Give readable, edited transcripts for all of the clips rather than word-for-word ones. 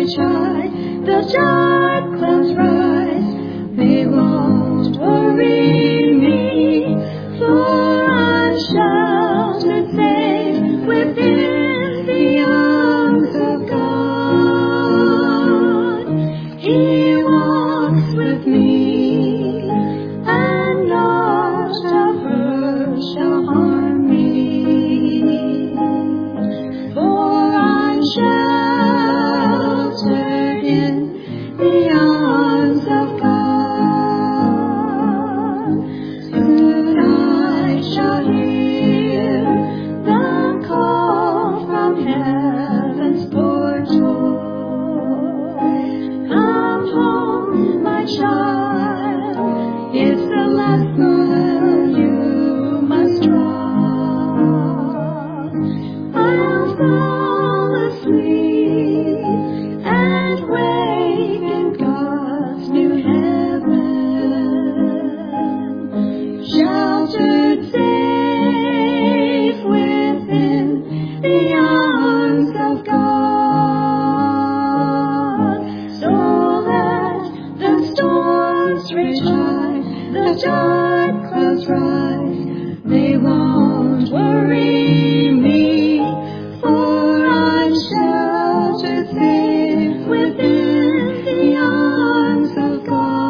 reach high, the dark clouds rise. They won't worry me, for I'm sheltered safe within the arms of God. He walks with me, and naught of hurt shall harm me. For I'm sheltered in the arms of God. Soon I shall hear the call from heaven's portal. Come home, my child, it's the last mile you must draw. I'll fall asleep and wake in God's new heaven, sheltered safe within the arms of God. So let the storms rage high, the dark clouds rise. They won't worry me, for I'm sheltered safe within the arms of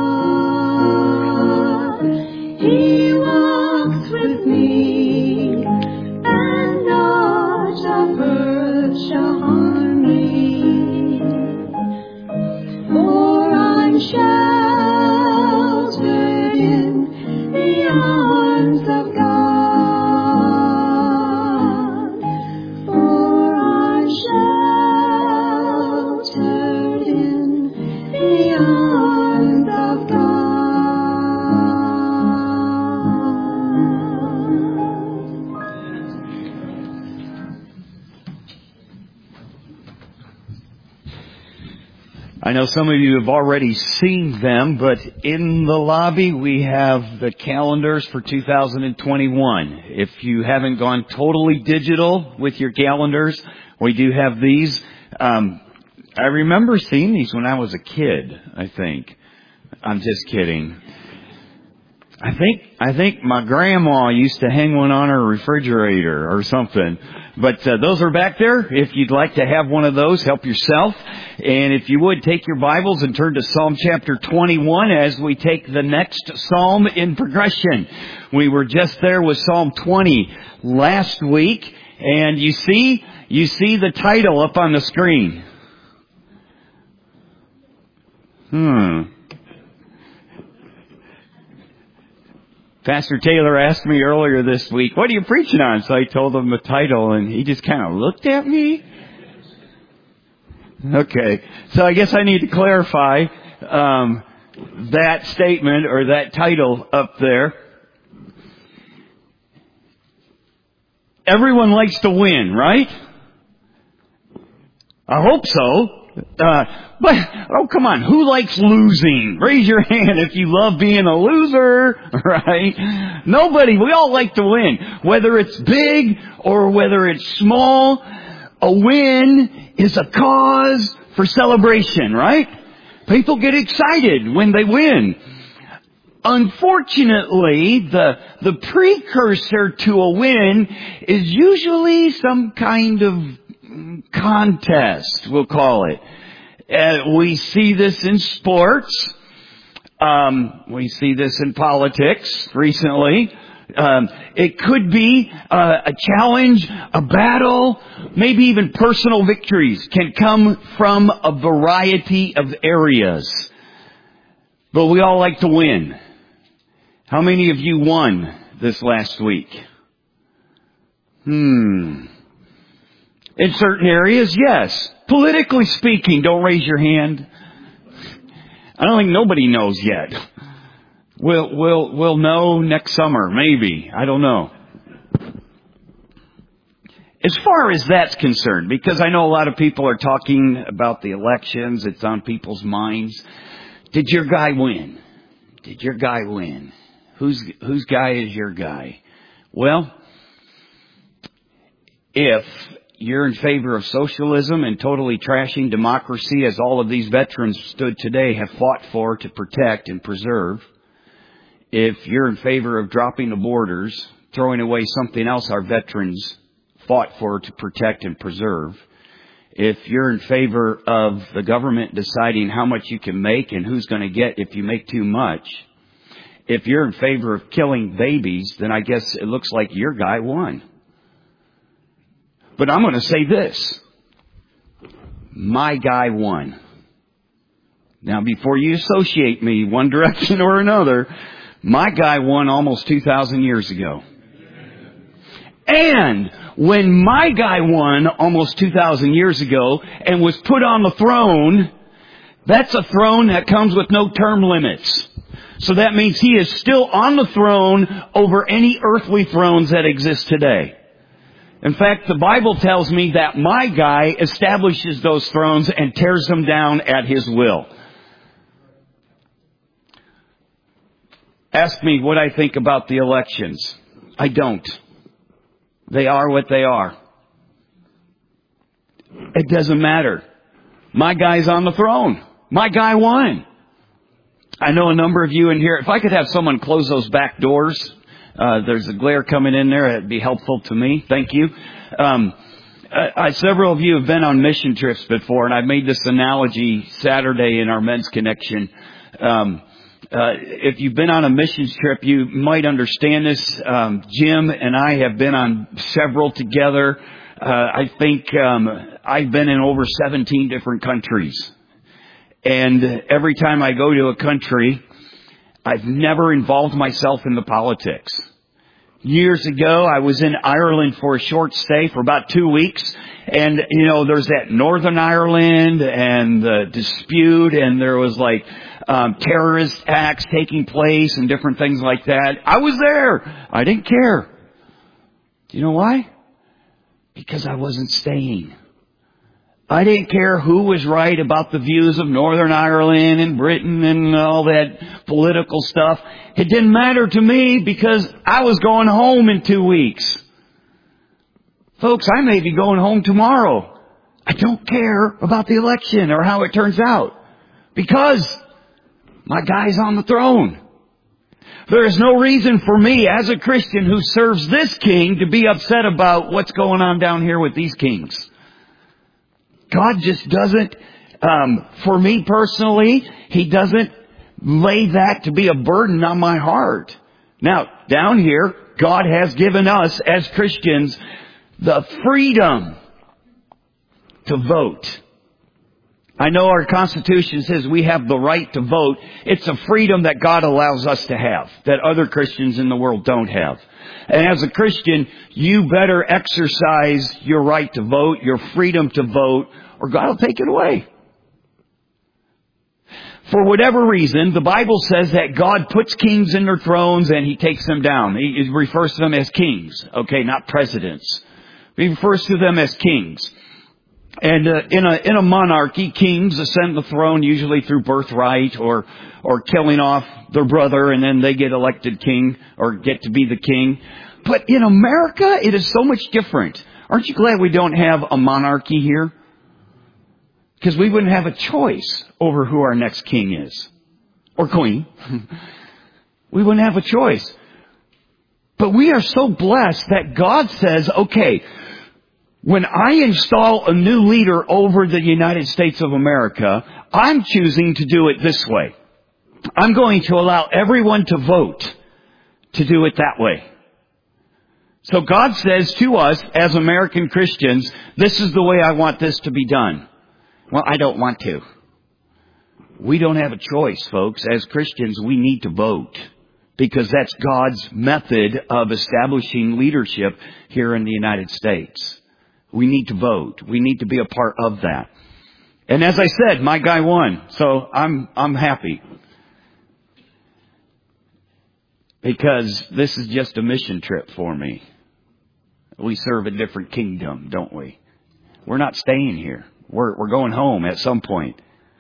God. He walks with me, and naught of hurt shall harm me. For I'm sheltered in the arms of God. For I'm sheltered in the arms of God. I know some of you have already seen them, but in the lobby we have the calendars for 2021. If you haven't gone totally digital with your calendars, we do have these. I remember seeing these when I was a kid, I think. I'm just kidding. I think my grandma used to hang one on her refrigerator or something. But those are back there. If you'd like to have one of those, help yourself. And if you would, take your Bibles and turn to Psalm chapter 21 as we take the next psalm in progression. We were just there with Psalm 20 last week. And you see the title up on the screen. Pastor Taylor asked me earlier this week, what are you preaching on? So I told him the title, and he just kind of looked at me. Okay, so I guess I need to clarify that statement or that title up there. Everyone likes to win, right? I hope so. But, come on, who likes losing? Raise your hand if you love being a loser, right? Nobody, we all like to win. Whether it's big or whether it's small, a win is a cause for celebration, right? People get excited when they win. Unfortunately, the precursor to a win is usually some kind of contest, we'll call it. We see this in sports. We see this in politics recently. It could be a challenge, a battle, maybe even personal victories can come from a variety of areas. But we all like to win. How many of you won this last week? In certain areas, yes. Politically speaking, don't raise your hand. I don't think nobody knows yet. We'll know next summer, maybe. I don't know. As far as that's concerned, because I know a lot of people are talking about the elections, it's on people's minds. Did your guy win? Did your guy win? Whose guy is your guy? Well, if you're in favor of socialism and totally trashing democracy, as all of these veterans stood today have fought for to protect and preserve. If you're in favor of dropping the borders, throwing away something else our veterans fought for to protect and preserve. If you're in favor of the government deciding how much you can make and who's going to get if you make too much. If you're in favor of killing babies, then I guess it looks like your guy won. But I'm going to say this. My guy won. Now, before you associate me one direction or another, my guy won almost 2,000 years ago. And when my guy won almost 2,000 years ago and was put on the throne, that's a throne that comes with no term limits. So that means he is still on the throne over any earthly thrones that exist today. In fact, the Bible tells me that my guy establishes those thrones and tears them down at his will. Ask me what I think about the elections. I don't. They are what they are. It doesn't matter. My guy's on the throne. My guy won. I know a number of you in here. If I could have someone close those back doors. There's a glare coming in there. It'd be helpful to me. Thank you. Several of you have been on mission trips before, and I've made this analogy Saturday in our Men's Connection. If you've been on a missions trip, you might understand this. Jim and I have been on several together. I think I've been in over 17 different countries. And every time I go to a country, I've never involved myself in the politics. Years ago, I was in Ireland for a short stay for about 2 weeks. And, there's that Northern Ireland and the dispute, and there was terrorist acts taking place and different things like that. I was there. I didn't care. Do you know why? Because I wasn't staying. I didn't care who was right about the views of Northern Ireland and Britain and all that political stuff. It didn't matter to me because I was going home in 2 weeks. Folks, I may be going home tomorrow. I don't care about the election or how it turns out because my guy's on the throne. There is no reason for me as a Christian who serves this king to be upset about what's going on down here with these kings. God just doesn't, for me personally, He doesn't lay that to be a burden on my heart. Now, down here, God has given us as Christians the freedom to vote. I know our Constitution says we have the right to vote. It's a freedom that God allows us to have, that other Christians in the world don't have. And as a Christian, you better exercise your right to vote, your freedom to vote, or God will take it away. For whatever reason, the Bible says that God puts kings in their thrones and He takes them down. He refers to them as kings, okay, not presidents. He refers to them as kings. And in a monarchy, kings ascend the throne usually through birthright or killing off their brother, and then they get elected king or get to be the king. But in America, it is so much different. Aren't you glad we don't have a monarchy here? Because we wouldn't have a choice over who our next king is. Or queen. We wouldn't have a choice. But we are so blessed that God says, okay, when I install a new leader over the United States of America, I'm choosing to do it this way. I'm going to allow everyone to vote to do it that way. So God says to us as American Christians, this is the way I want this to be done. Well, I don't want to. We don't have a choice, folks. As Christians, we need to vote because that's God's method of establishing leadership here in the United States. We need to vote. We need to be a part of that. And as I said, my guy won. So I'm happy. Because this is just a mission trip for me. We serve a different kingdom, don't we? We're not staying here. We're going home at some point.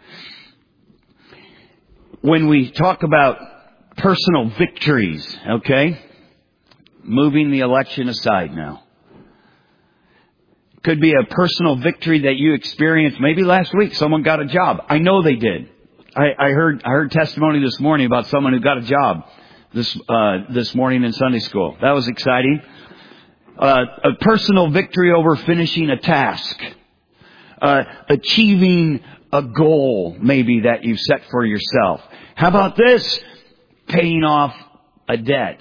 When we talk about personal victories, okay? Moving the election aside now. Could be a personal victory that you experienced. Maybe last week someone got a job. I know they did. I heard testimony this morning about someone who got a job this morning in Sunday school. That was exciting. A personal victory over finishing a task. Achieving a goal maybe that you set for yourself. How about this? Paying off a debt.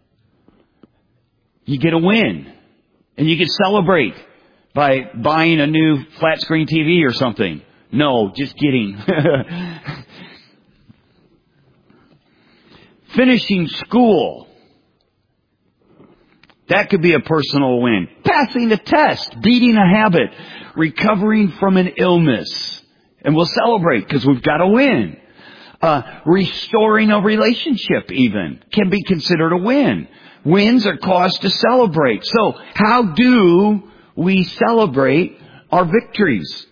You get a win. And you can celebrate by buying a new flat screen TV or something. No, just kidding. Finishing school. That could be a personal win. Passing a test, beating a habit, recovering from an illness. And we'll celebrate because we've got a win. Restoring a relationship even can be considered a win. Wins are cause to celebrate. So how do we celebrate our victories?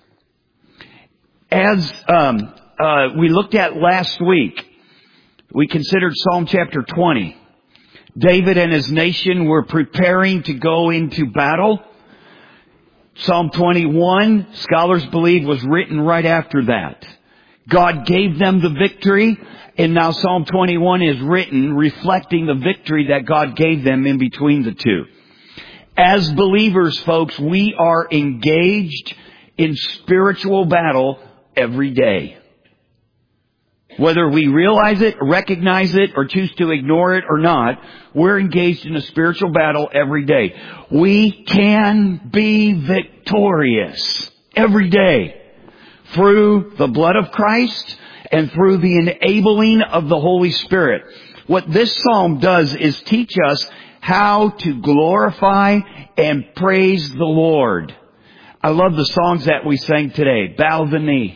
As we looked at last week, we considered Psalm chapter 20. David and his nation were preparing to go into battle. Psalm 21, scholars believe, was written right after that. God gave them the victory, and now Psalm 21 is written reflecting the victory that God gave them in between the two. As believers, folks, we are engaged in spiritual battle every day. Whether we realize it, recognize it, or choose to ignore it or not, we're engaged in a spiritual battle every day. We can be victorious every day through the blood of Christ and through the enabling of the Holy Spirit. What this psalm does is teach us how to glorify and praise the Lord. I love the songs that we sang today. Bow the knee.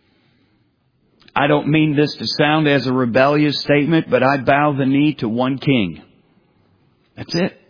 I don't mean this to sound as a rebellious statement, but I bow the knee to one king. That's it.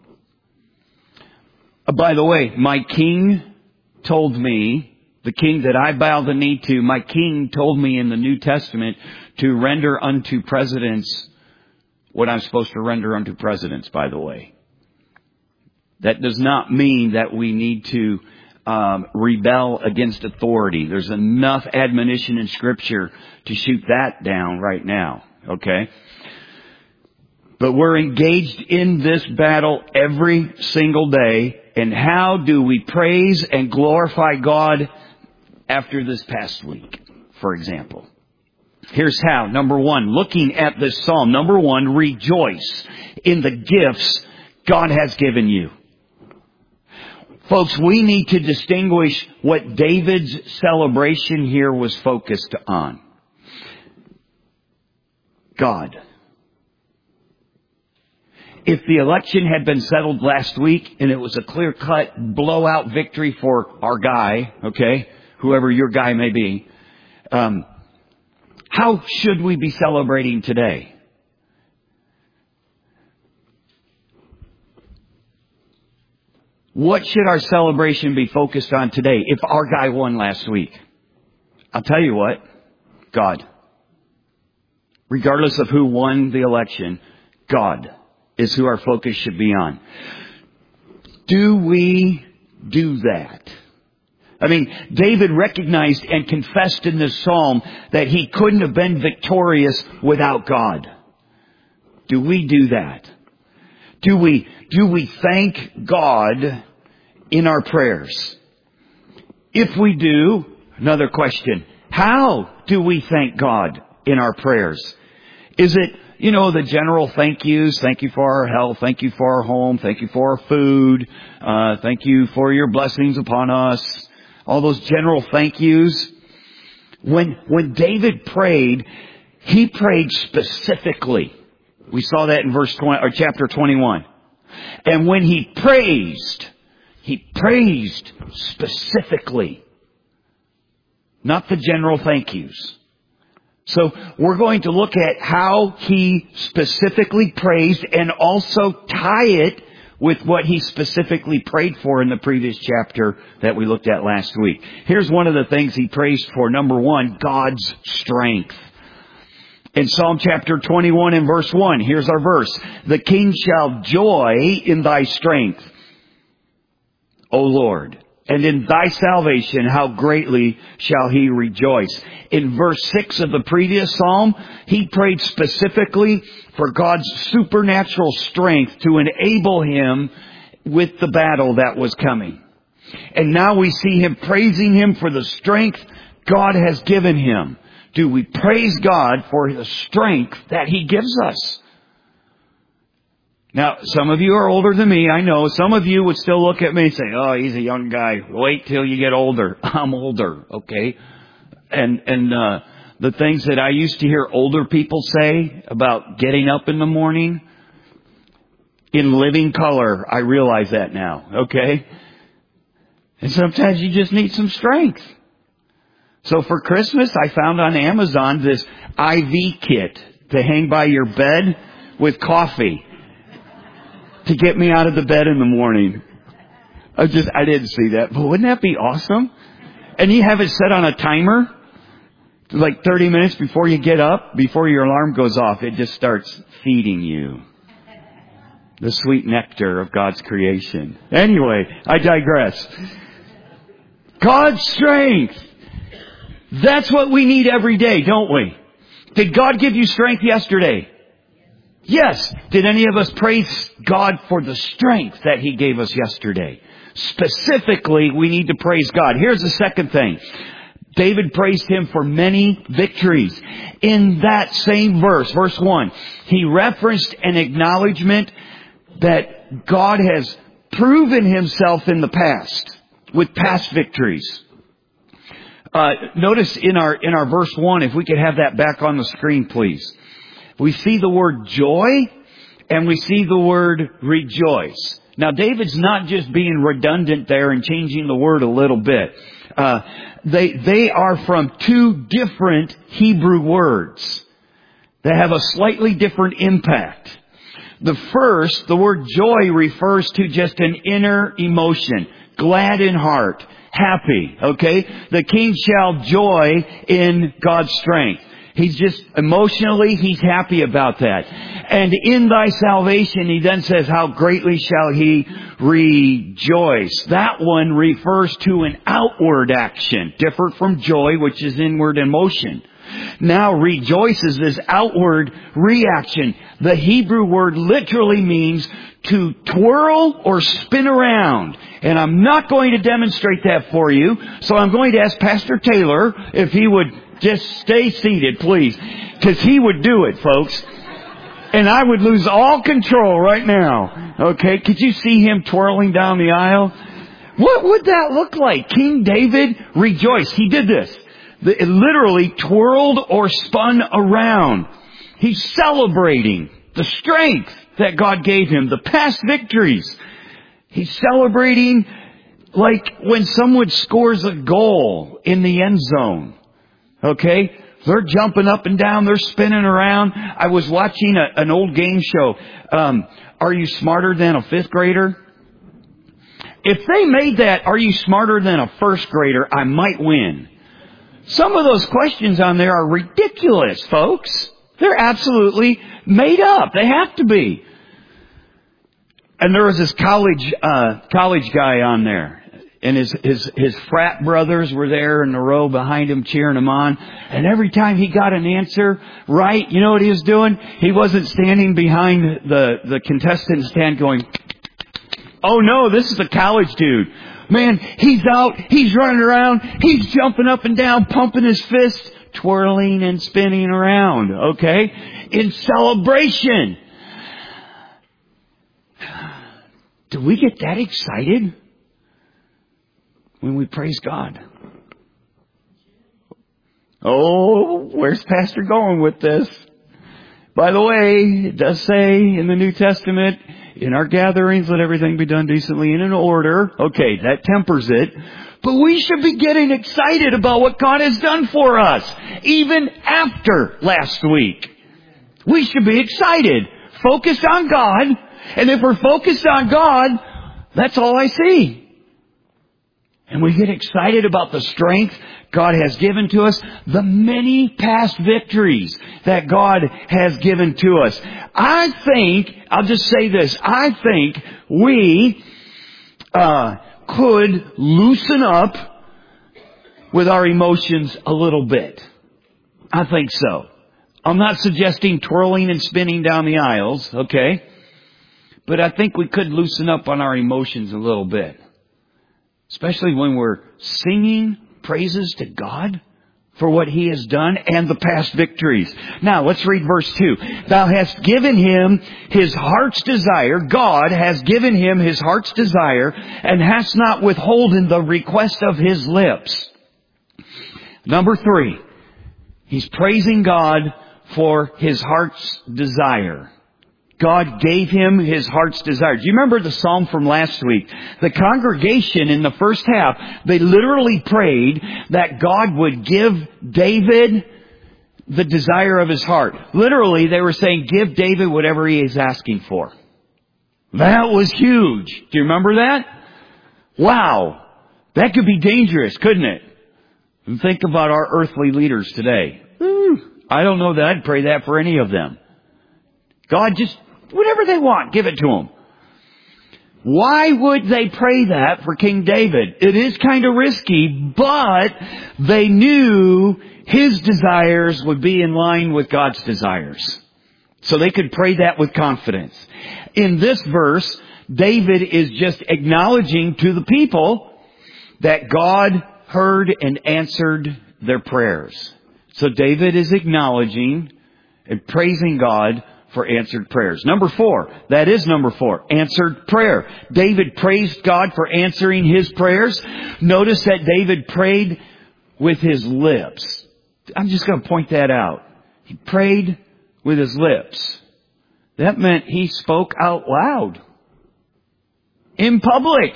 By the way, my king told me, the king that I bow the knee to, my king told me in the New Testament to render unto presidents what I'm supposed to render unto presidents, by the way. That does not mean that we need to rebel against authority. There's enough admonition in Scripture to shoot that down right now. Okay? But we're engaged in this battle every single day. And how do we praise and glorify God after this past week, for example? Here's how. Number one, looking at this psalm. Number one, rejoice in the gifts God has given you. Folks, we need to distinguish what David's celebration here was focused on. God. If the election had been settled last week and it was a clear-cut blowout victory for our guy, okay, whoever your guy may be, how should we be celebrating today? What should our celebration be focused on today if our guy won last week? I'll tell you what, God. Regardless of who won the election, God is who our focus should be on. Do we do that? I mean, David recognized and confessed in this psalm that he couldn't have been victorious without God. Do we do that? Do we thank God in our prayers? If we do, another question, how do we thank God in our prayers? Is it, the general thank yous? Thank you for our health. Thank you for our home. Thank you for our food. Thank you for your blessings upon us. All those general thank yous. When David prayed, he prayed specifically. We saw that in chapter 21. And when he praised specifically. Not the general thank yous. So we're going to look at how he specifically praised and also tie it with what he specifically prayed for in the previous chapter that we looked at last week. Here's one of the things he praised for. Number one, God's strength. In Psalm chapter 21 and verse 1, here's our verse. The king shall joy in thy strength, O Lord. And in thy salvation, how greatly shall he rejoice. In verse 6 of the previous psalm, he prayed specifically for God's supernatural strength to enable him with the battle that was coming. And now we see him praising him for the strength God has given him. Do we praise God for the strength that he gives us? Now, some of you are older than me, I know. Some of you would still look at me and say, oh, he's a young guy. Wait till you get older. I'm older, okay? And the things that I used to hear older people say about getting up in the morning, in living color, I realize that now, okay? And sometimes you just need some strength. So for Christmas, I found on Amazon this IV kit to hang by your bed with coffee to get me out of the bed in the morning. I didn't see that, but wouldn't that be awesome? And you have it set on a timer, like 30 minutes before you get up, before your alarm goes off, it just starts feeding you the sweet nectar of God's creation. Anyway, I digress. God's strength. That's what we need every day, don't we? Did God give you strength yesterday? Yes. Did any of us praise God for the strength that He gave us yesterday? Specifically, we need to praise God. Here's the second thing. David praised Him for many victories. In that same verse, verse 1, he referenced an acknowledgement that God has proven Himself in the past with past victories. Notice in our verse 1, if we could have that back on the screen, please. We see the word joy and we see the word rejoice. Now, David's not just being redundant there and changing the word a little bit. They are from two different Hebrew words that have a slightly different impact. The first, the word joy, refers to just an inner emotion, glad in heart, happy, okay? The king shall joy in God's strength. He's just emotionally, he's happy about that. And in thy salvation, he then says, how greatly shall he rejoice. That one refers to an outward action, different from joy, which is inward emotion. Now rejoice is this outward reaction. The Hebrew word literally means to twirl or spin around. And I'm not going to demonstrate that for you. So I'm going to ask Pastor Taylor if he would just stay seated, please. Because he would do it, folks. And I would lose all control right now. Okay, could you see him twirling down the aisle? What would that look like? King David rejoiced. He did this. It literally twirled or spun around. He's celebrating the strength that God gave him, the past victories. He's celebrating like when someone scores a goal in the end zone. Okay? They're jumping up and down. They're spinning around. I was watching an old game show. Are you smarter than a fifth grader? If they made that, are you smarter than a first grader, I might win. Some of those questions on there are ridiculous, folks. They're absolutely made up. They have to be. And there was this college guy on there. And his frat brothers were there in the row behind him cheering him on. And every time he got an answer right, you know what he was doing? He wasn't standing behind the contestant stand going, oh no, this is a college dude. Man, he's out, he's running around, he's jumping up and down, pumping his fists, twirling and spinning around, okay? In celebration. Do we get that excited when we praise God? Oh, where's Pastor going with this? By the way, it does say in the New Testament, in our gatherings, let everything be done decently and in order. Okay, that tempers it. But we should be getting excited about what God has done for us, even after last week. We should be excited, focused on God. And if we're focused on God, that's all I see. And we get excited about the strength God has given to us, the many past victories that God has given to us. I think, I'll just say this, I think we could loosen up with our emotions a little bit. I think so. I'm not suggesting twirling and spinning down the aisles, okay? But I think we could loosen up on our emotions a little bit. Especially when we're singing praises to God for what He has done and the past victories. Now, let's read verse 2. Thou hast given him his heart's desire. God has given him his heart's desire, and hast not withholden the request of his lips. Number 3. He's praising God for his heart's desire. God gave him his heart's desire. Do you remember the psalm from last week? The congregation in the first half, they literally prayed that God would give David the desire of his heart. Literally, they were saying, give David whatever he is asking for. That was huge. Do you remember that? Wow. That could be dangerous, couldn't it? And think about our earthly leaders today. I don't know that I'd pray that for any of them. God, just whatever they want, give it to them. Why would they pray that for King David? It is kind of risky, but they knew his desires would be in line with God's desires. So they could pray that with confidence. In this verse, David is just acknowledging to the people that God heard and answered their prayers. So David is acknowledging and praising God for answered prayers. Number 4. That is number 4. Answered prayer. David praised God for answering his prayers. Notice that David prayed with his lips. I'm just going to point that out. He prayed with his lips. That meant he spoke out loud. In public.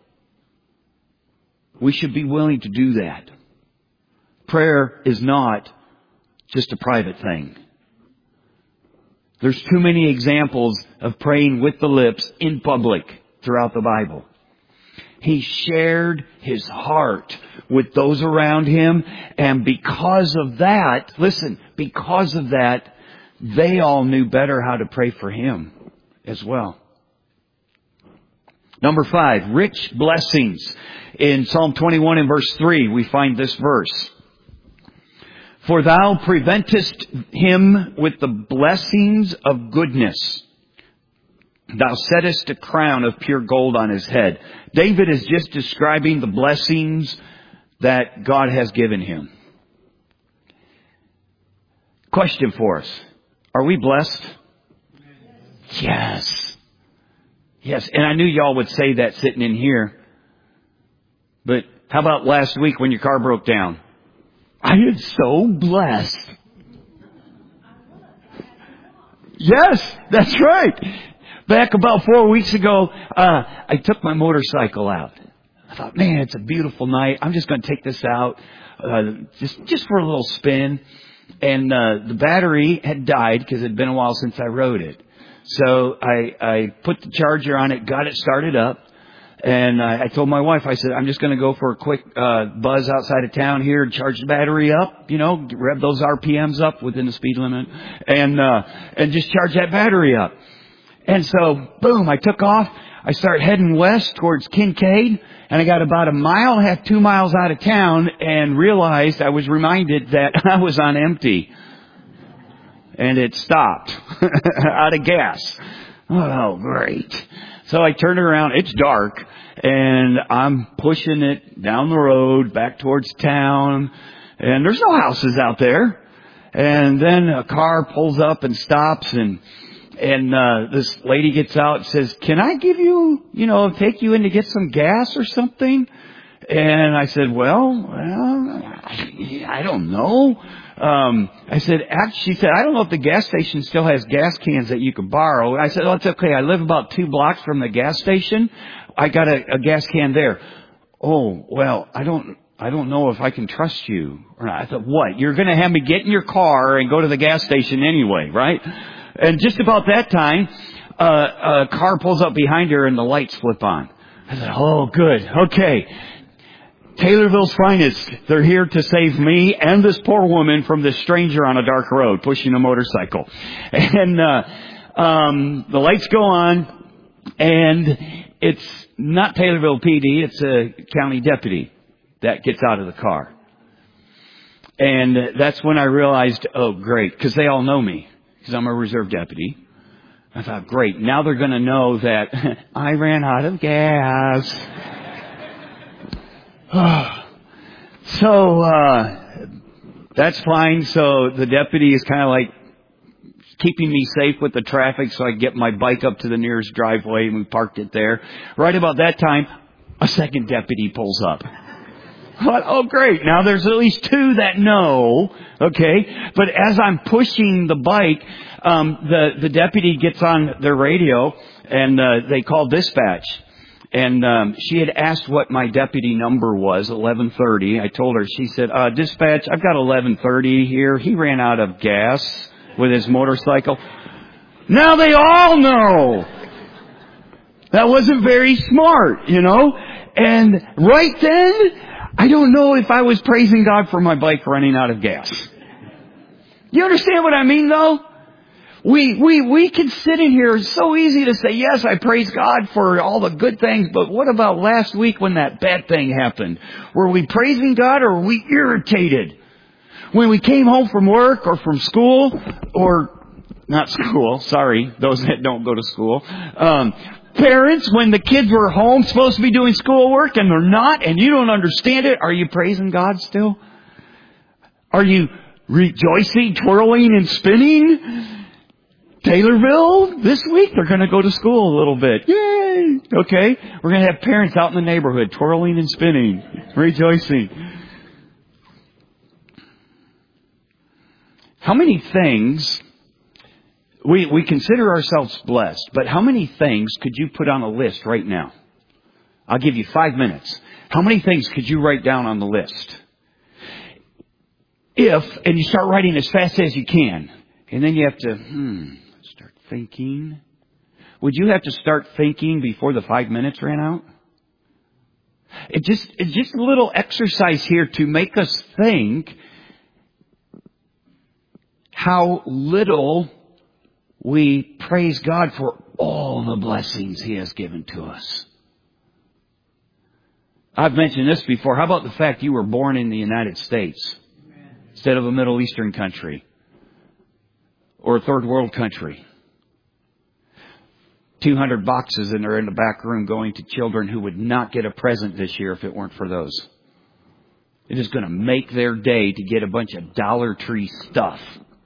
We should be willing to do that. Prayer is not just a private thing. There's too many examples of praying with the lips in public throughout the Bible. He shared his heart with those around him, and because of that, listen, because of that, they all knew better how to pray for him as well. Number 5, rich blessings. In Psalm 21 and verse 3, we find this verse. For thou preventest him with the blessings of goodness. Thou settest a crown of pure gold on his head. David is just describing the blessings that God has given him. Question for us. Are we blessed? Yes. Yes. And I knew y'all would say that sitting in here. But how about last week when your car broke down? I am so blessed. Yes, that's right. Back about 4 weeks ago, I took my motorcycle out. I thought, man, it's a beautiful night. I'm just going to take this out, just for a little spin. And the battery had died because it had been a while since I rode it. So I put the charger on it, got it started up. And I told my wife, I said, I'm just going to go for a quick buzz outside of town here and charge the battery up, rev those RPMs up within the speed limit and just charge that battery up. And so, boom, I took off. I started heading west towards Kincaid, and I got about 1.5 miles, 2 miles out of town and realized I was reminded that I was on empty. And it stopped out of gas. Oh, great. So I turned around. It's dark, and I'm pushing it down the road back towards town, and there's no houses out there. And then a car pulls up and stops, and this lady gets out and says, "Can I give you, take you in to get some gas or something?" And I said, well, I don't know. I said, she said, I don't know if the gas station still has gas cans that you could borrow. I said, oh, it's okay. I live about 2 blocks from the gas station. I got a gas can there. Oh, well, I don't know if I can trust you or not. I thought, what? You're going to have me get in your car and go to the gas station anyway, right? And just about that time, a car pulls up behind her and the lights flip on. I said, oh, good. Okay. Taylorville's finest. They're here to save me and this poor woman from this stranger on a dark road pushing a motorcycle. And the lights go on, and it's not Taylorville PD, it's a county deputy that gets out of the car. And that's when I realized, oh, great, because they all know me, because I'm a reserve deputy. I thought, great, now they're going to know that I ran out of gas. So, that's fine. So the deputy is kind of like keeping me safe with the traffic, so I get my bike up to the nearest driveway, and we parked it there. Right about that time, a second deputy pulls up. I thought, oh, great. Now there's at least two that know. Okay. But as I'm pushing the bike, the deputy gets on their radio, and they call dispatch. And she had asked what my deputy number was, 1130. I told her. She said, dispatch, I've got 1130 here. He ran out of gas with his motorcycle. Now they all know. That wasn't very smart, you know. And right then, I don't know if I was praising God for my bike running out of gas. You understand what I mean, though? We can sit in here. It's so easy to say, yes, I praise God for all the good things, but what about last week when that bad thing happened? Were we praising God, or were we irritated? When we came home from work or from school, or not school, sorry, those that don't go to school. Parents, when the kids were home, supposed to be doing schoolwork, and they're not, and you don't understand it, are you praising God still? Are you rejoicing, twirling, and spinning? Taylorville, this week, they're going to go to school a little bit. Yay! Okay? We're going to have parents out in the neighborhood twirling and spinning, rejoicing. How many things, we consider ourselves blessed, but how many things could you put on a list right now? I'll give you 5 minutes. How many things could you write down on the list? And you start writing as fast as you can, and then you have to, start thinking. Would you have to start thinking before the 5 minutes ran out? It's just a little exercise here to make us think how little we praise God for all the blessings He has given to us. I've mentioned this before. How about the fact you were born in the United States instead of a Middle Eastern country or a third world country? 200 boxes and they're in the back room going to children who would not get a present this year if it weren't for those. It is going to make their day to get a bunch of Dollar Tree stuff.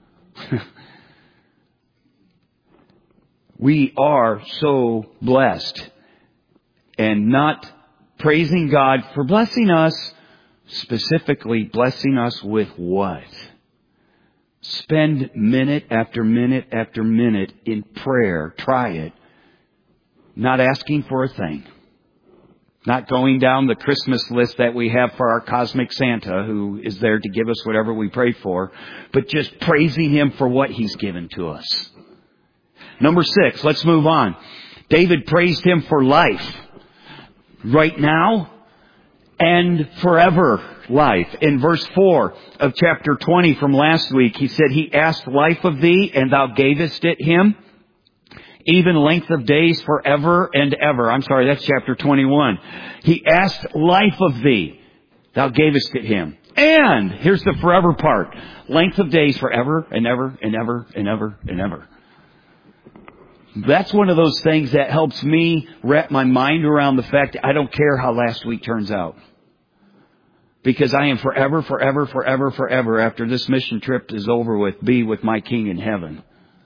We are so blessed, and not praising God for blessing us, specifically blessing us with what? Spend minute after minute after minute in prayer. Try it. Not asking for a thing. Not going down the Christmas list that we have for our cosmic Santa, who is there to give us whatever we pray for, but just praising Him for what He's given to us. Number 6, let's move on. David praised Him for life. Right now and forever life. In verse 4 of chapter 20 from last week, he said, He asked life of thee, and thou gavest it him. Even length of days forever and ever. I'm sorry, that's chapter 21. He asked life of thee. Thou gavest it him. And, here's the forever part. Length of days forever and ever and ever and ever and ever. That's one of those things that helps me wrap my mind around the fact that I don't care how last week turns out. Because I am forever, forever, forever, forever, after this mission trip is over with, be with my King in heaven.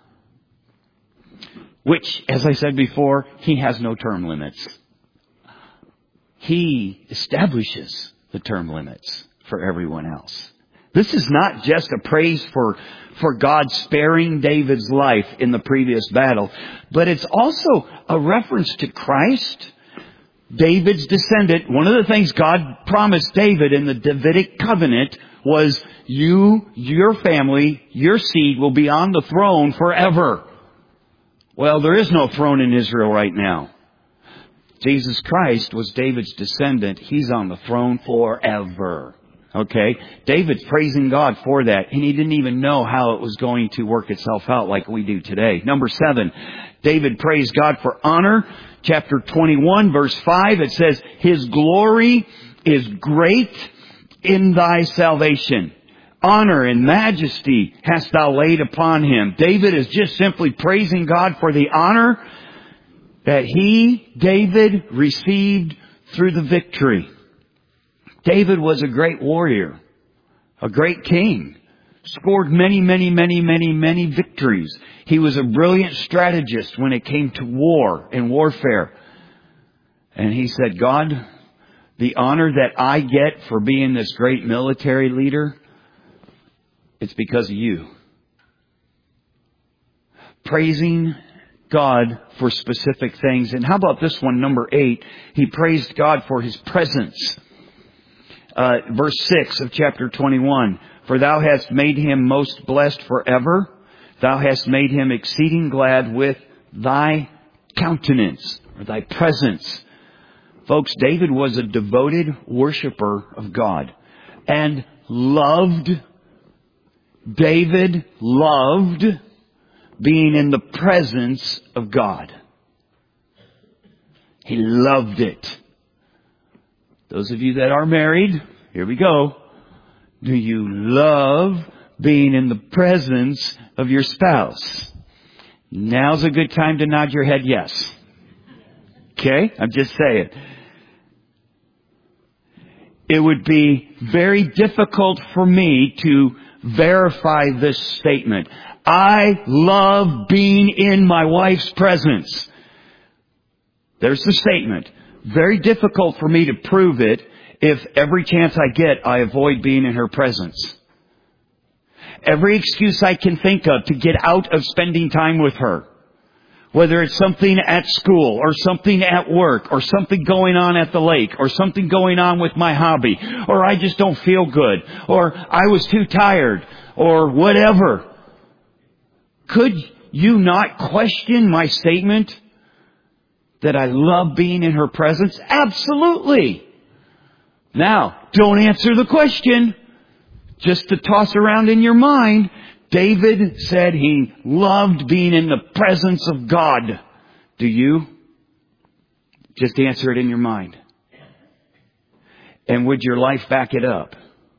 Which, as I said before, He has no term limits. He establishes the term limits for everyone else. This is not just a praise for God sparing David's life in the previous battle, but it's also a reference to Christ, David's descendant. One of the things God promised David in the Davidic covenant was you, your family, your seed will be on the throne forever. Well, there is no throne in Israel right now. Jesus Christ was David's descendant. He's on the throne forever. Okay? David's praising God for that, and he didn't even know how it was going to work itself out like we do today. Number 7, David praised God for honor. Chapter 21, verse 5, it says, His glory is great in thy salvation. Honor and majesty hast thou laid upon him. David is just simply praising God for the honor that David, received through the victory. David was a great warrior, a great king, scored many victories. He was a brilliant strategist when it came to war and warfare. And he said, God, the honor that I get for being this great military leader, it's because of you. Praising God for specific things. And how about this one, number 8? He praised God for His presence. Verse 6 of chapter 21. For thou hast made him most blessed forever. Thou hast made him exceeding glad with thy countenance, or thy presence. Folks, David was a devoted worshiper of God. And David loved being in the presence of God. He loved it. Those of you that are married, here we go. Do you love being in the presence of your spouse? Now's a good time to nod your head yes. Okay? I'm just saying. It would be very difficult for me to verify this statement. I love being in my wife's presence. There's the statement. Very difficult for me to prove it if every chance I get, I avoid being in her presence. Every excuse I can think of to get out of spending time with her. Whether it's something at school, or something at work, or something going on at the lake, or something going on with my hobby, or I just don't feel good, or I was too tired, or whatever. Could you not question my statement that I love being in her presence? Absolutely. Now, don't answer the question. Just to toss around in your mind, David said he loved being in the presence of God. Do you? Just answer it in your mind. And would your life back it up?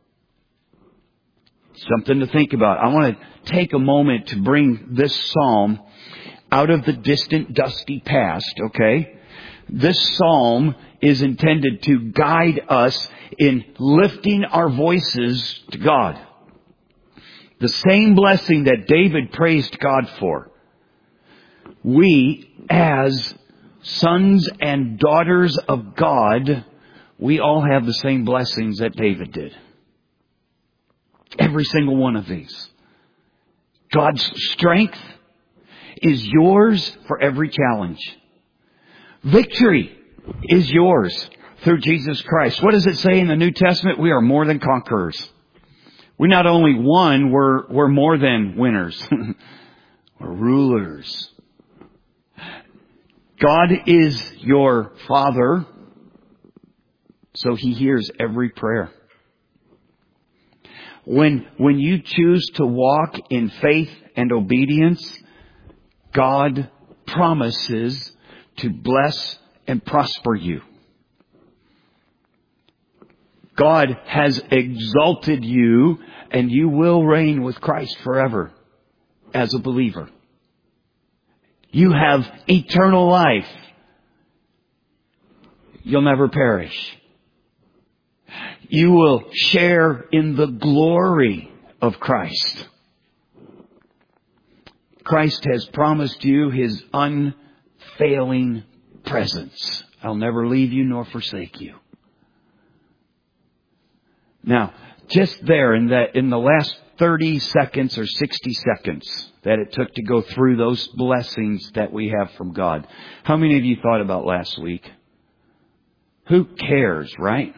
Something to think about. I want to take a moment to bring this psalm out of the distant, dusty past, okay? This psalm is intended to guide us in lifting our voices to God. The same blessing that David praised God for. We, as sons and daughters of God, we all have the same blessings that David did. Every single one of these. God's strength is yours for every challenge. Victory is yours through Jesus Christ. What does it say in the New Testament? We are more than conquerors. We not only won, we're more than winners. We're rulers. God is your Father, so He hears every prayer. When you choose to walk in faith and obedience, God promises to bless and prosper you. God has exalted you, and you will reign with Christ forever as a believer. You have eternal life. You'll never perish. You will share in the glory of Christ. Christ has promised you His unfailing presence. I'll never leave you nor forsake you. Now, just there in the last 30 seconds or 60 seconds that it took to go through those blessings that we have from God, how many of you thought about last week? Who cares, right?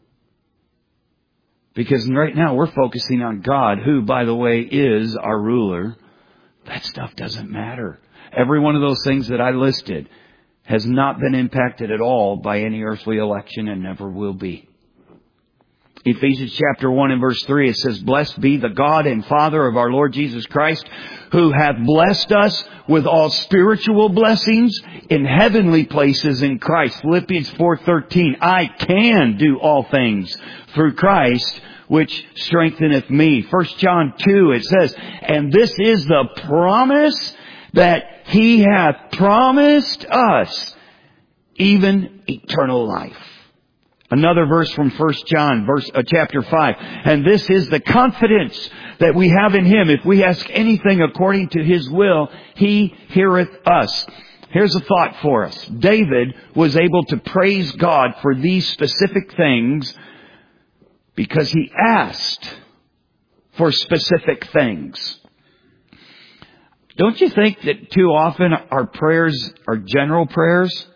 Because right now we're focusing on God, who, by the way, is our ruler. That stuff doesn't matter. Every one of those things that I listed has not been impacted at all by any earthly election and never will be. Ephesians chapter 1 and verse 3, it says, "Blessed be the God and Father of our Lord Jesus Christ, who hath blessed us with all spiritual blessings in heavenly places in Christ." Philippians 4:13, "I can do all things through Christ, which strengtheneth me." 1 John 2, it says, "And this is the promise that He hath promised us, even eternal life." Another verse from 1 John, chapter 5. "And this is the confidence that we have in Him. If we ask anything according to His will, He heareth us." Here's a thought for us. David was able to praise God for these specific things because he asked for specific things. Don't you think that too often our prayers are general prayers?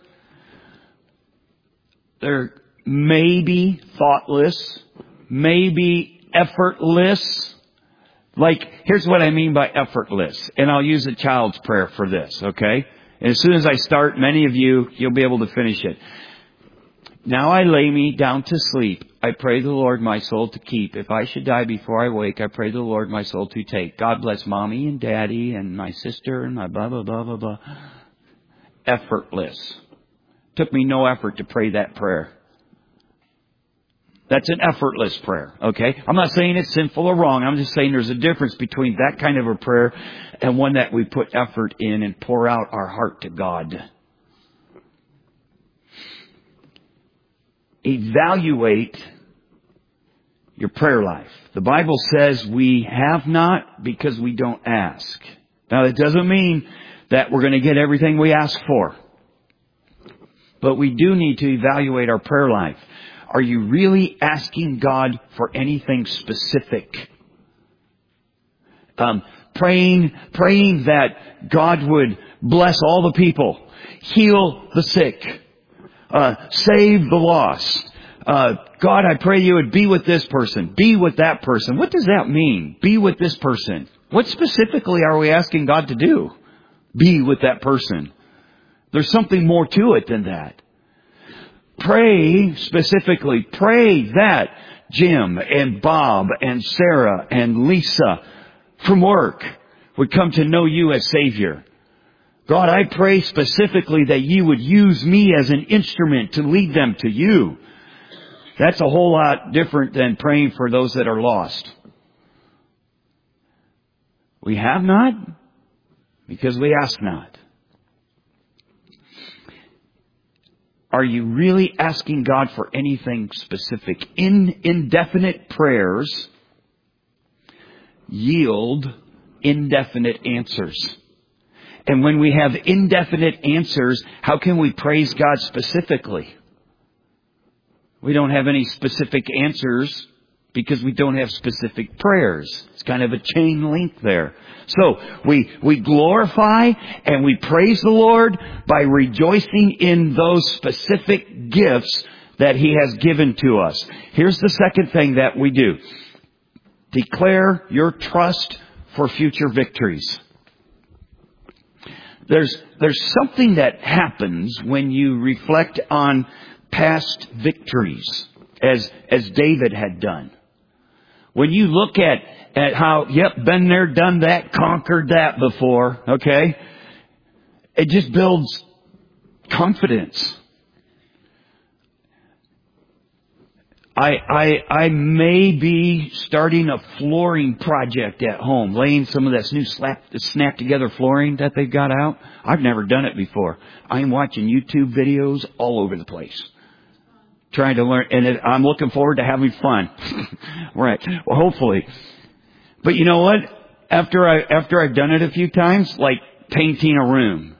They're maybe thoughtless, maybe effortless. Like, here's what I mean by effortless. And I'll use a child's prayer for this, okay? And as soon as I start, many of you'll be able to finish it. "Now I lay me down to sleep. I pray the Lord my soul to keep. If I should die before I wake, I pray the Lord my soul to take. God bless mommy and daddy and my sister and my blah, blah, blah, blah, blah." Effortless. Took me no effort to pray that prayer. That's an effortless prayer, okay? I'm not saying it's sinful or wrong. I'm just saying there's a difference between that kind of a prayer and one that we put effort in and pour out our heart to God. Evaluate your prayer life. The Bible says we have not because we don't ask. Now, that doesn't mean that we're going to get everything we ask for. But we do need to evaluate our prayer life. Are you really asking God for anything specific? Praying that God would bless all the people, heal the sick, save the lost. God, I pray you would be with this person, be with that person. What does that mean? Be with this person. What specifically are we asking God to do? Be with that person. There's something more to it than that. Pray specifically. Pray that Jim and Bob and Sarah and Lisa from work would come to know you as Savior. God, I pray specifically that you would use me as an instrument to lead them to you. That's a whole lot different than praying for those that are lost. We have not because we ask not. Are you really asking God for anything specific? Indefinite prayers yield indefinite answers. And when we have indefinite answers, how can we praise God specifically? We don't have any specific answers because we don't have specific prayers. It's kind of a chain link there. So we glorify and we praise the Lord by rejoicing in those specific gifts that He has given to us. Here's the second thing that we do. Declare your trust for future victories. There's something that happens when you reflect on past victories, as David had done. When you look at how, been there, done that, conquered that before, okay? It just builds confidence. I may be starting a flooring project at home, laying some of that new snap together flooring that they've got out. I've never done it before. I'm watching YouTube videos all over the place, trying to learn, and I'm looking forward to having fun. Right. Well, hopefully. But you know what? After I've done it a few times, like painting a room,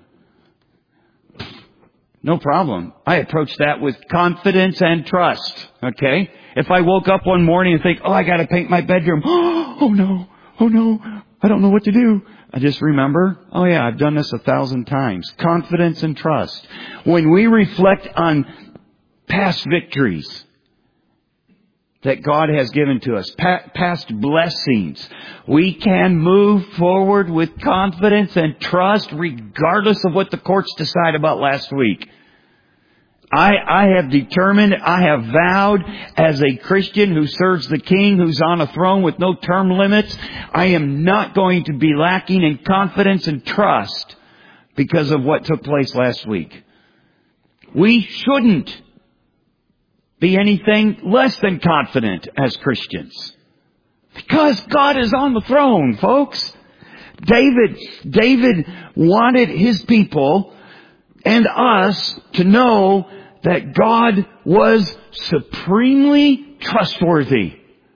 no problem. I approach that with confidence and trust. Okay? If I woke up one morning and think, I got to paint my bedroom. Oh no. I don't know what to do. I just remember, I've done this 1,000 times. Confidence and trust. When we reflect on past victories that God has given to us, past blessings, we can move forward with confidence and trust regardless of what the courts decide about last week. I have determined, I have vowed as a Christian who serves the King, who's on a throne with no term limits, I am not going to be lacking in confidence and trust because of what took place last week. We shouldn't be anything less than confident as Christians. Because God is on the throne, folks. David wanted his people and us to know that God was supremely trustworthy.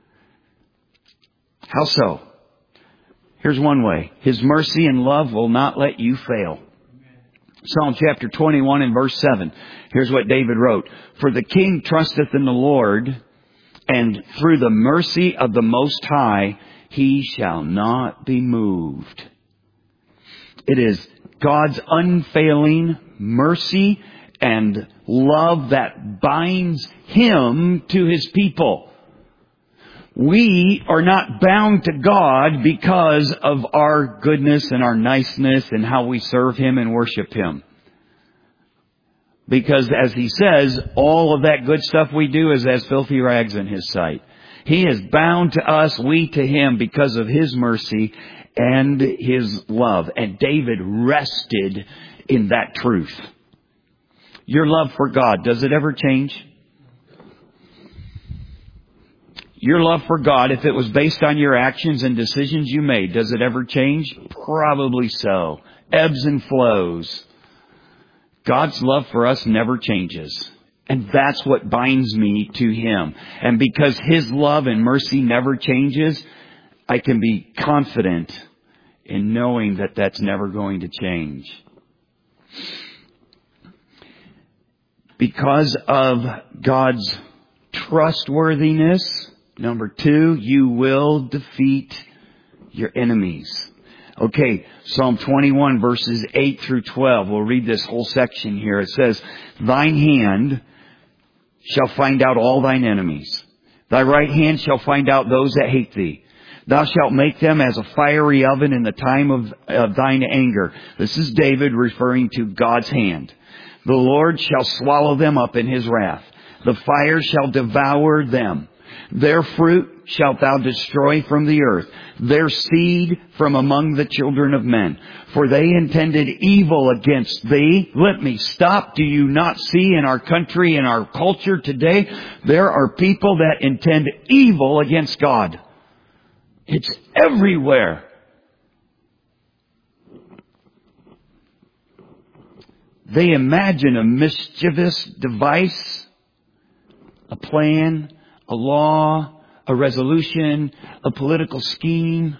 How so? Here's one way. His mercy and love will not let you fail. Psalm chapter 21 and verse 7. Here's what David wrote. For the king trusteth in the Lord, and through the mercy of the Most High, he shall not be moved. It is God's unfailing mercy and love that binds him to his people. We are not bound to God because of our goodness and our niceness and how we serve him and worship him. Because as he says, all of that good stuff we do is as filthy rags in his sight. He is bound to us, we to him, because of his mercy and his love. And David rested in that truth. Your love for God, does it ever change? Your love for God, if it was based on your actions and decisions you made, does it ever change? Probably so. Ebbs and flows. God's love for us never changes. And that's what binds me to him. And because his love and mercy never changes, I can be confident in knowing that that's never going to change. Because of God's trustworthiness, number 2, you will defeat your enemies. Okay, Psalm 21 verses 8 through 12. We'll read this whole section here. It says, Thine hand shall find out all thine enemies. Thy right hand shall find out those that hate thee. Thou shalt make them as a fiery oven in the time of thine anger. This is David referring to God's hand. The Lord shall swallow them up in his wrath. The fire shall devour them. Their fruit shalt thou destroy from the earth, their seed from among the children of men. For they intended evil against thee. Let me stop. Do you not see in our country, in our culture today, there are people that intend evil against God? It's everywhere. They imagine a mischievous device, a plan, a law, a resolution, a political scheme,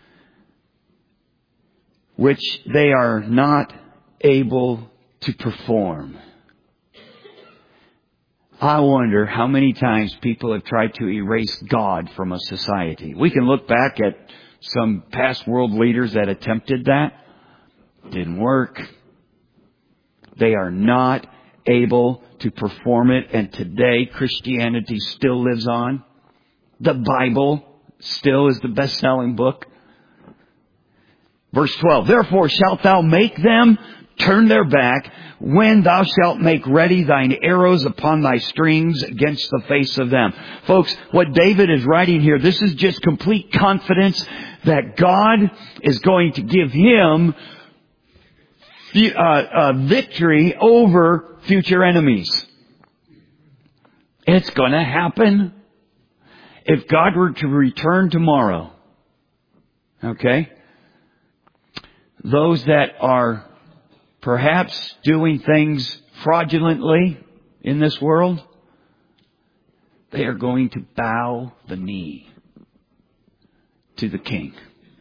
which they are not able to perform. I wonder how many times people have tried to erase God from a society. We can look back at some past world leaders that attempted that. Didn't work. They are not able to perform it. And today, Christianity still lives on. The Bible still is the best-selling book. Verse 12, Therefore shalt thou make them turn their back when thou shalt make ready thine arrows upon thy strings against the face of them. Folks, what David is writing here, this is just complete confidence that God is going to give him victory over future enemies. It's going to happen. If God were to return tomorrow, okay, those that are perhaps doing things fraudulently in this world, they are going to bow the knee to the King.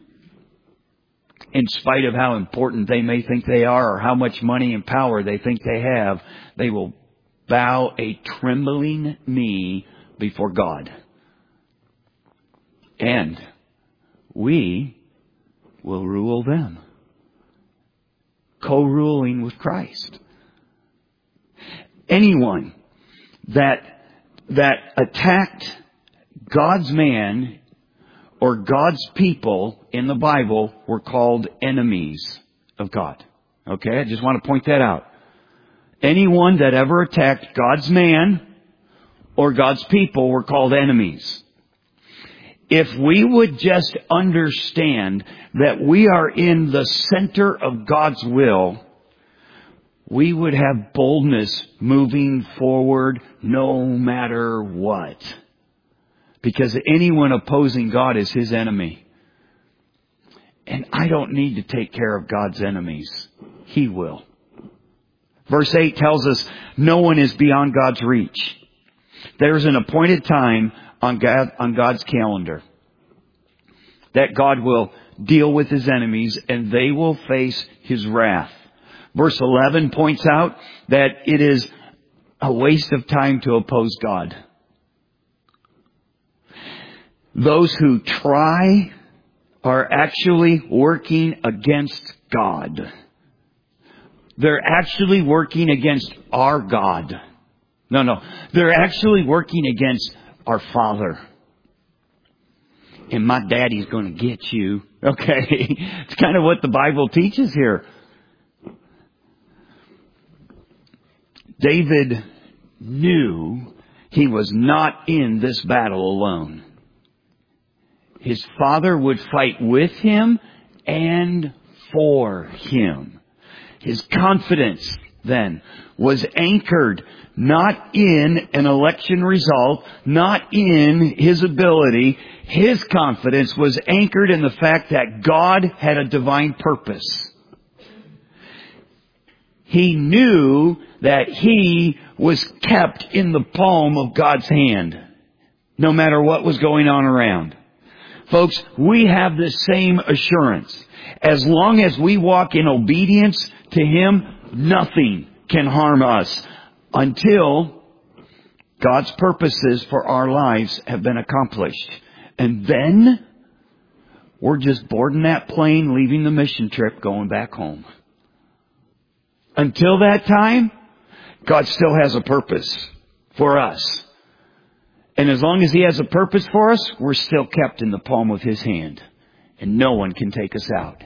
In spite of how important they may think they are or how much money and power they think they have, they will bow a trembling knee before God. And we will rule them, co-ruling with Christ. Anyone that attacked God's man or God's people in the Bible were called enemies of God. Okay, I just want to point that out. Anyone that ever attacked God's man or God's people were called enemies. If we would just understand that we are in the center of God's will, we would have boldness moving forward no matter what. Because anyone opposing God is His enemy. And I don't need to take care of God's enemies. He will. Verse 8 tells us no one is beyond God's reach. There's an appointed time on God's calendar that God will deal with His enemies and they will face His wrath. Verse 11 points out that it is a waste of time to oppose God. Those who try are actually working against God. They're actually working against our God. No. They're actually working against our Father. And my daddy's going to get you. Okay. It's kind of what the Bible teaches here. David knew he was not in this battle alone. His father would fight with him and for him. His confidence then was anchored not in an election result, not in his ability. His confidence was anchored in the fact that God had a divine purpose. He knew that he was kept in the palm of God's hand, no matter what was going on around. Folks, we have the same assurance. As long as we walk in obedience to Him, nothing can harm us until God's purposes for our lives have been accomplished. And then we're just boarding that plane, leaving the mission trip, going back home. Until that time, God still has a purpose for us. And as long as He has a purpose for us, we're still kept in the palm of His hand. And no one can take us out.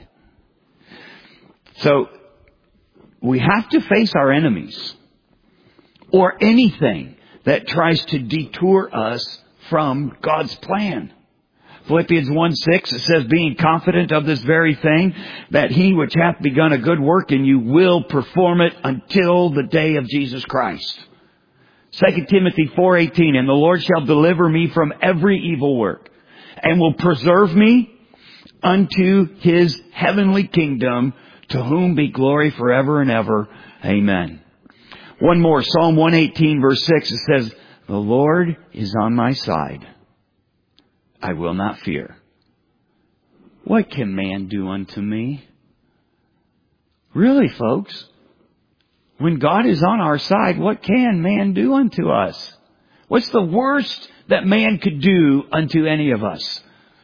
So, we have to face our enemies. Or anything that tries to detour us from God's plan. Philippians 1:6, it says, being confident of this very thing, that He which hath begun a good work in you will perform it until the day of Jesus Christ. 2 Timothy 4:18, and the Lord shall deliver me from every evil work, and will preserve me unto His heavenly kingdom, to whom be glory forever and ever. Amen. One more, Psalm 118 verse 6, it says, the Lord is on my side. I will not fear. What can man do unto me? Really, folks? When God is on our side, what can man do unto us? What's the worst that man could do unto any of us?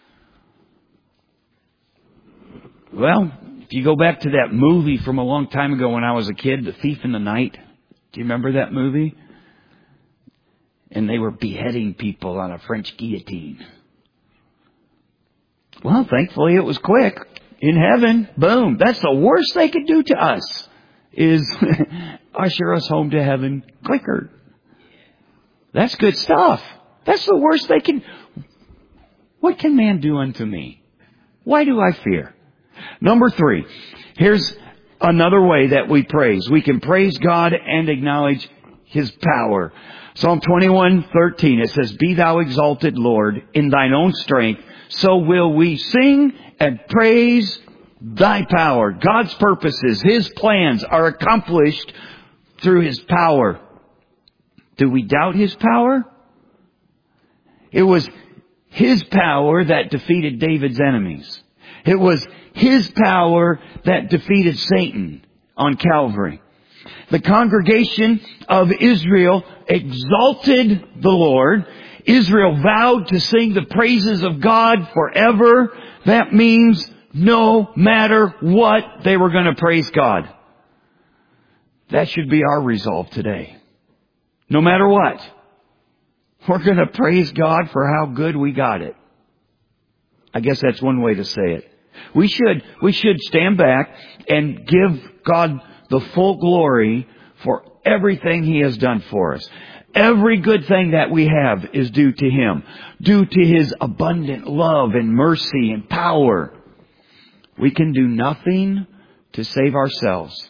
Well, if you go back to that movie from a long time ago when I was a kid, The Thief in the Night. Do you remember that movie? And they were beheading people on a French guillotine. Well, thankfully it was quick. In heaven, boom. That's the worst they could do to us, is usher us home to heaven quicker. That's good stuff. That's the worst they can. What can man do unto me? Why do I fear? Number 3. Here's another way that we praise. We can praise God and acknowledge His power. Psalm 21:13, it says, be thou exalted, Lord, in thine own strength. So will we sing and praise thy power. God's purposes, His plans are accomplished through His power. Do we doubt His power? It was His power that defeated David's enemies. It was His power that defeated Satan on Calvary. The congregation of Israel exalted the Lord. Israel vowed to sing the praises of God forever. That means no matter what, they were going to praise God. That should be our resolve today. No matter what, we're going to praise God for how good we got it. I guess that's one way to say it. We should stand back and give God the full glory for everything He has done for us. Every good thing that we have is due to Him, due to His abundant love and mercy and power. We can do nothing to save ourselves.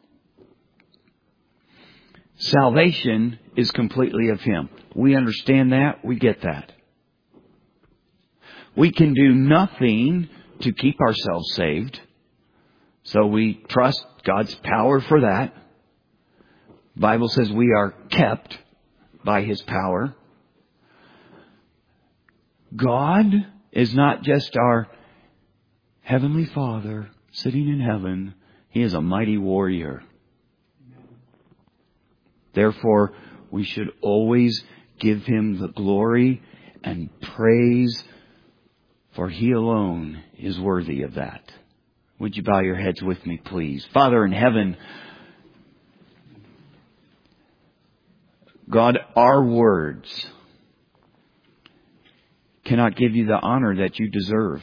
Salvation is completely of Him. We understand that. We get that. We can do nothing to keep ourselves saved. So we trust God's power for that. The Bible says we are kept by His power. God is not just our Heavenly Father sitting in heaven. He is a mighty warrior. Therefore, we should always give Him the glory and praise, for He alone is worthy of that. Would you bow your heads with me, please? Father in heaven, God, our words cannot give You the honor that You deserve.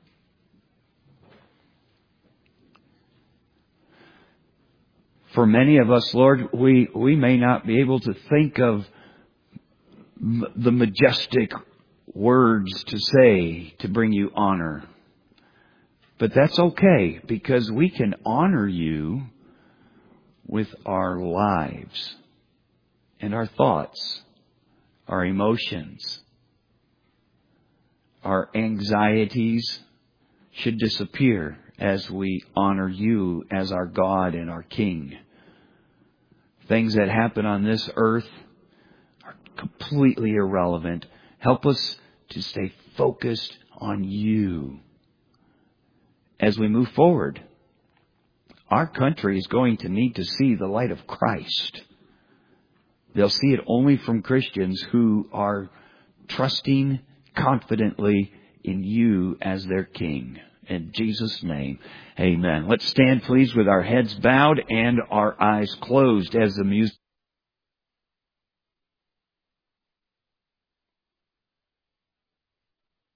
For many of us, Lord, we may not be able to think of the majestic words to say to bring You honor. But that's okay, because we can honor You with our lives and our thoughts, our emotions. Our anxieties should disappear as we honor You as our God and our King. Things that happen on this earth are completely irrelevant. Help us to stay focused on You as we move forward. Our country is going to need to see the light of Christ. They'll see it only from Christians who are trusting confidently in You as their King. In Jesus' name, amen. Let's stand, please, with our heads bowed and our eyes closed as the music